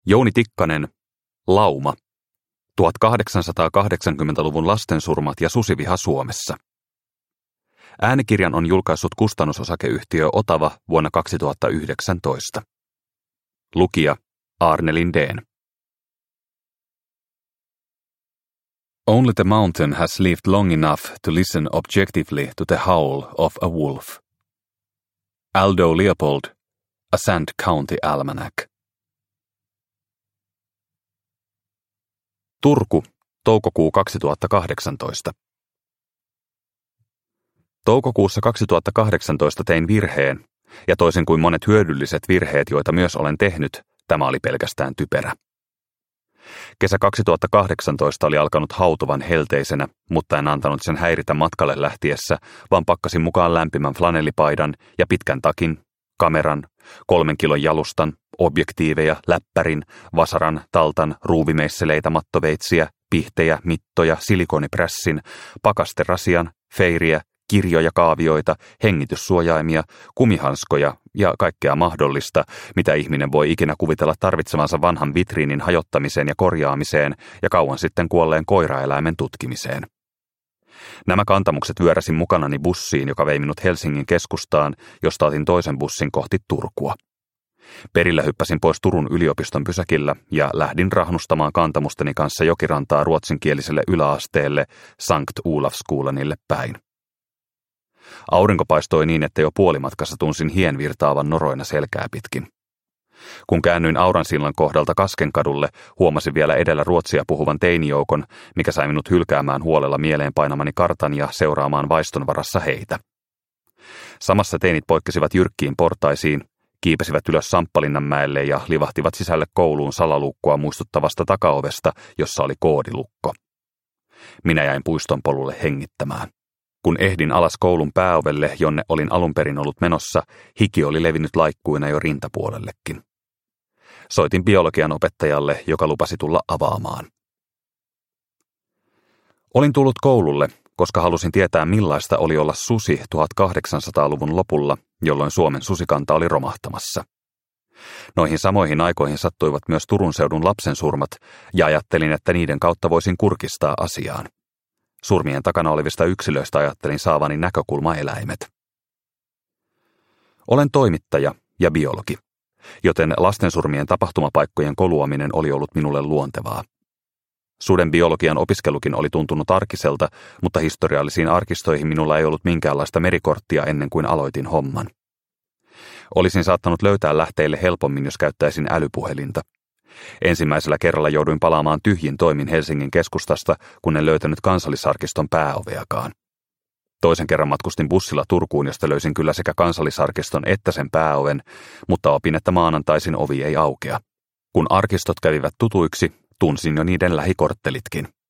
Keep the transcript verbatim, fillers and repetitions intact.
Jouni Tikkanen, Lauma. tuhatkahdeksansataakahdeksankymmentäluvun lastensurmat ja susiviha Suomessa. Äänikirjan on julkaissut kustannusosakeyhtiö Otava vuonna kaksituhattayhdeksäntoista. Lukija Aarne Lindén. Only the mountain has lived long enough to listen objectively to the howl of a wolf. Aldo Leopold, A Sand County Almanac. Turku, toukokuu kaksituhattakahdeksantoista. Toukokuussa kaksituhattakahdeksantoista tein virheen, ja toisin kuin monet hyödylliset virheet, joita myös olen tehnyt, tämä oli pelkästään typerä. Kesä kaksituhattakahdeksantoista oli alkanut hautuvan helteisenä, mutta en antanut sen häiritä matkalle lähtiessä, vaan pakkasin mukaan lämpimän flanellipaidan ja pitkän takin, kameran, kolmen kilon jalustan, objektiiveja, läppärin, vasaran, taltan, ruuvimeisseleitä, mattoveitsiä, pihtejä, mittoja, silikoniprässin, pakasterasian, feiriä, kirjoja, kaavioita, hengityssuojaimia, kumihanskoja ja kaikkea mahdollista, mitä ihminen voi ikinä kuvitella tarvitsevansa vanhan vitriinin hajottamiseen ja korjaamiseen ja kauan sitten kuolleen koiraeläimen tutkimiseen. Nämä kantamukset vyöräsin mukanani bussiin, joka vei minut Helsingin keskustaan, josta otin toisen bussin kohti Turkua. Perillä hyppäsin pois Turun yliopiston pysäkillä ja lähdin rahnustamaan kantamusteni kanssa jokirantaa ruotsinkieliselle yläasteelle Sankt Olafskolanille päin. Aurinko paistoi niin, että jo puolimatkassa tunsin hien virtaavan noroina selkää pitkin. Kun käännyin Auransillan kohdalta Kaskenkadulle, huomasin vielä edellä ruotsia puhuvan teinijoukon, mikä sai minut hylkäämään huolella mieleen painamani kartan ja seuraamaan vaiston varassa heitä. Samassa teinit poikkesivat jyrkkiin portaisiin, kiipesivät ylös Samppalinnanmäelle ja livahtivat sisälle kouluun salaluukkua muistuttavasta takaovesta, jossa oli koodilukko. Minä jäin puiston polulle hengittämään. Kun ehdin alas koulun pääovelle, jonne olin alun perin ollut menossa, hiki oli levinnyt laikkuina jo rintapuolellekin. Soitin biologian opettajalle, joka lupasi tulla avaamaan. Olin tullut koululle, koska halusin tietää millaista oli olla susi tuhatkahdeksansataaluvun lopulla, jolloin Suomen susikanta oli romahtamassa. Noihin samoihin aikoihin sattuivat myös Turun seudun lapsensurmat, ja ajattelin, että niiden kautta voisin kurkistaa asiaan. Surmien takana olevista yksilöistä ajattelin saavani näkökulmaeläimet. Olen toimittaja ja biologi, joten lastensurmien tapahtumapaikkojen koluaminen oli ollut minulle luontevaa. Suden biologian opiskelukin oli tuntunut arkiselta, mutta historiallisiin arkistoihin minulla ei ollut minkäänlaista merikorttia ennen kuin aloitin homman. Olisin saattanut löytää lähteille helpommin, jos käyttäisin älypuhelinta. Ensimmäisellä kerralla jouduin palaamaan tyhjin toimin Helsingin keskustasta, kun en löytänyt Kansallisarkiston pääoveakaan. Toisen kerran matkustin bussilla Turkuun, josta löysin kyllä sekä Kansallisarkiston että sen pääoven, mutta opin, että maanantaisin ovi ei aukea. Kun arkistot kävivät tutuiksi, tunsin jo niiden lähikorttelitkin.